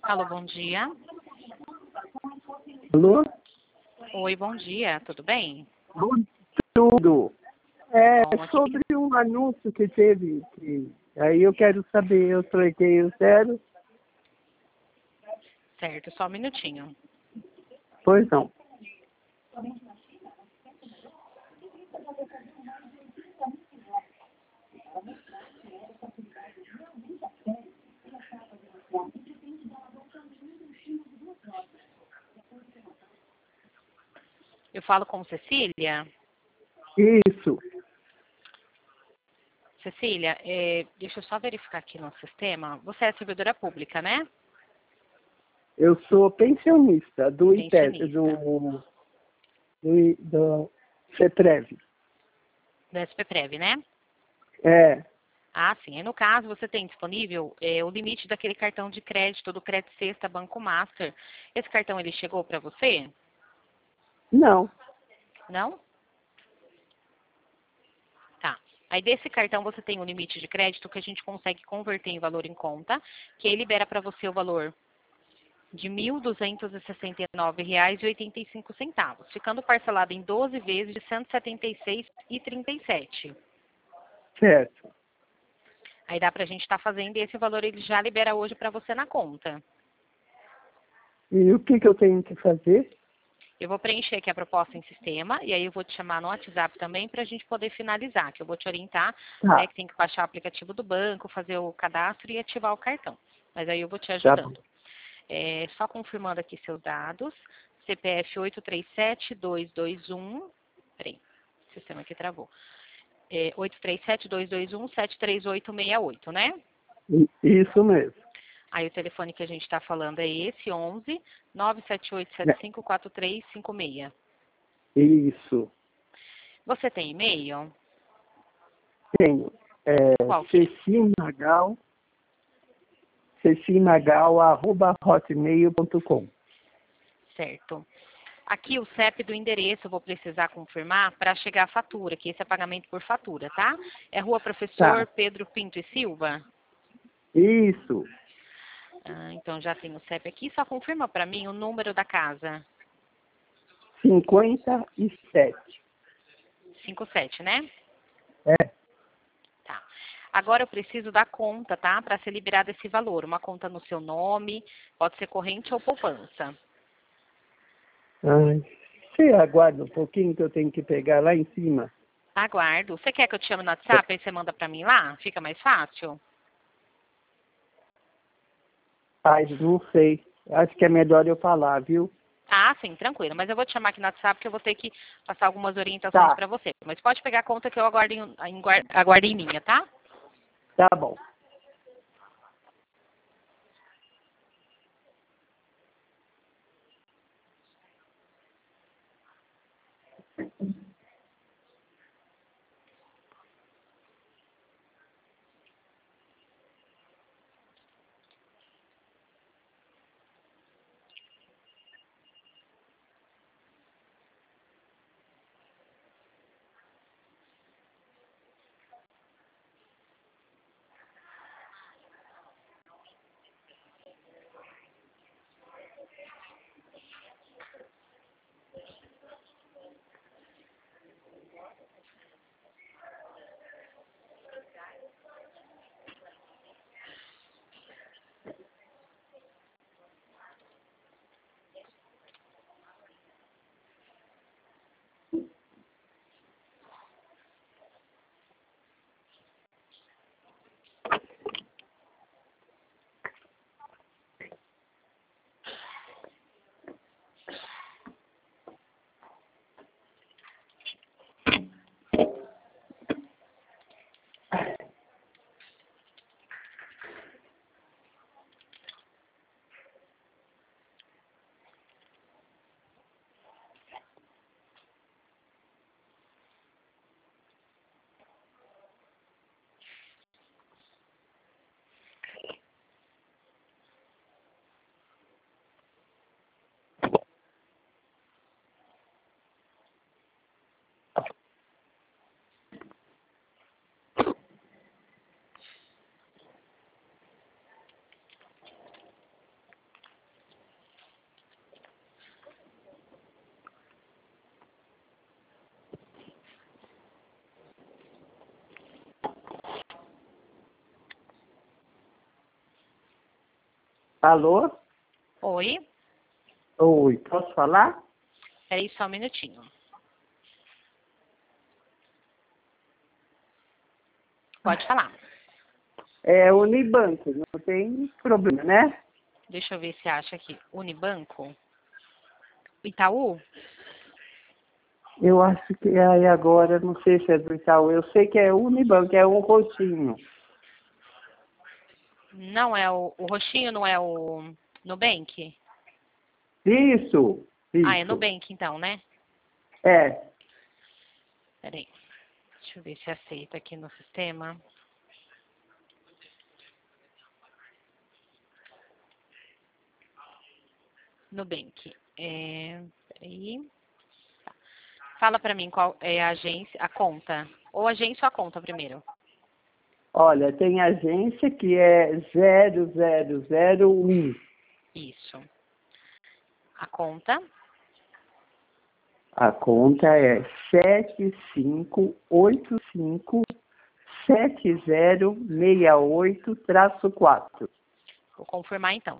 Alô, bom dia. Alô? Oi, bom dia, tudo bem? Bom tudo. É Bom, aqui, sobre um anúncio que teve, aí eu quero saber, eu troquei o zero, certo, só um minutinho. pois não. Eu falo com Cecília. Isso, Cecília, deixa eu só verificar aqui no sistema. Você é servidora pública, né? eu sou pensionista do Pensionista. do CETREV. Da SPPrev, né? É, Ah, sim. Aí, no caso, você tem disponível o limite daquele cartão de crédito do Crédito Sexta Banco Master. Esse cartão, ele chegou para você? não, Não? Tá. Aí desse cartão você tem um limite de crédito que a gente consegue converter em valor em conta, que aí libera para você o valor de R$ 1.269,85, ficando parcelado em 12 vezes de R$ 176,37. certo. Aí dá para a gente estar fazendo e esse valor ele já libera hoje para você na conta. E o que eu tenho que fazer? Eu vou preencher aqui a proposta em sistema e aí eu vou te chamar no WhatsApp também para a gente poder finalizar, que eu vou te orientar, né, Tá, que tem que baixar o aplicativo do banco, fazer o cadastro e ativar o cartão. Mas aí eu vou te tá bom. ajudando. Só confirmando aqui seus dados. CPF 837-221. Peraí, o sistema aqui travou. 837-221-73868, né? Isso mesmo. Aí o telefone que a gente está falando é esse, 11 É, 978754356. isso, Você tem e-mail? tenho. Qual que é? Cecimagal, cecimagal@hotmail.com. Certo. Aqui o CEP do endereço eu vou precisar confirmar para chegar a fatura, que esse é pagamento por fatura, tá? É Rua Professor Tá, Pedro Pinto e Silva? isso. Então já tem o CEP aqui. Só confirma para mim o número da casa. 57. 57, né? É. Tá. Agora eu preciso da conta, tá? Para ser liberado esse valor. Uma conta no seu nome, pode ser corrente ou poupança. Ai, você aguarda um pouquinho que eu tenho que pegar lá em cima. Aguardo. Você quer que eu te chame no WhatsApp e você manda para mim lá? Fica mais fácil? Ai, não sei. Acho que é melhor eu falar, viu? Ah, sim, tranquilo. Mas eu vou te chamar aqui no WhatsApp que eu vou ter que passar algumas orientações Tá, para você. Mas pode pegar a conta que eu aguardo em linha, tá? tá bom. Alô? Oi? Oi, posso falar? Peraí só um minutinho. Pode falar. É Unibanco, não tem problema, né? Deixa eu ver se acha aqui. Unibanco? Itaú? Eu acho que aí agora, não sei se é do Itaú, eu sei que é Unibanco, é um roxinho. Não é o roxinho, não é o Nubank? Isso, Ah, é isso. Nubank então, né? É, Peraí. Deixa eu ver se aceita aqui no sistema. Nubank. Peraí. Fala pra mim qual é a agência, a conta. Ou agência ou a conta primeiro. olha, tem agência que é 0001. Isso. A conta. A conta é 75857068-4. Vou confirmar então.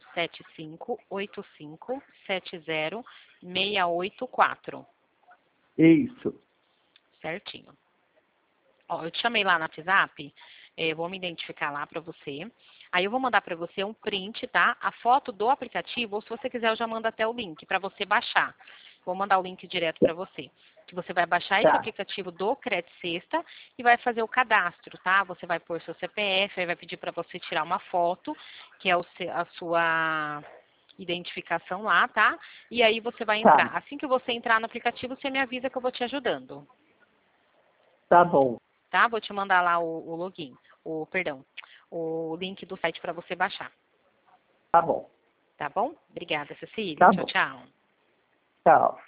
75857068-4. Isso, Certinho. Ó, eu te chamei lá no WhatsApp, vou me identificar lá para você. Aí eu vou mandar para você um print, tá? A foto do aplicativo, ou se você quiser eu já mando até o link para você baixar. Vou mandar o link direto para você. Que você vai baixar esse tá, aplicativo do Credit Sexta e vai fazer o cadastro, tá? Você vai pôr seu CPF, aí vai pedir para você tirar uma foto, que é a sua identificação lá, tá? E aí você vai entrar. tá, Assim que você entrar no aplicativo, você me avisa que eu vou te ajudando. tá bom, Tá? Vou te mandar lá o login, o link do site para você baixar. tá bom, Tá bom? Obrigada, Cecília. tá Tchau, bom, tchau. tchau.